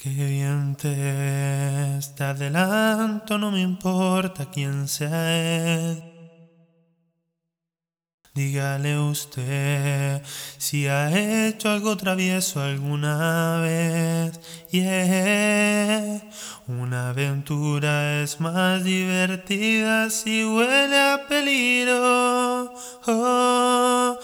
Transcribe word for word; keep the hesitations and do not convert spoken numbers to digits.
Qué bien te ves, te adelanto, no me importa quién sea él. Dígale usted si ha hecho algo travieso alguna vez. Yeah. Una aventura es más divertida si huele a peligro. Oh,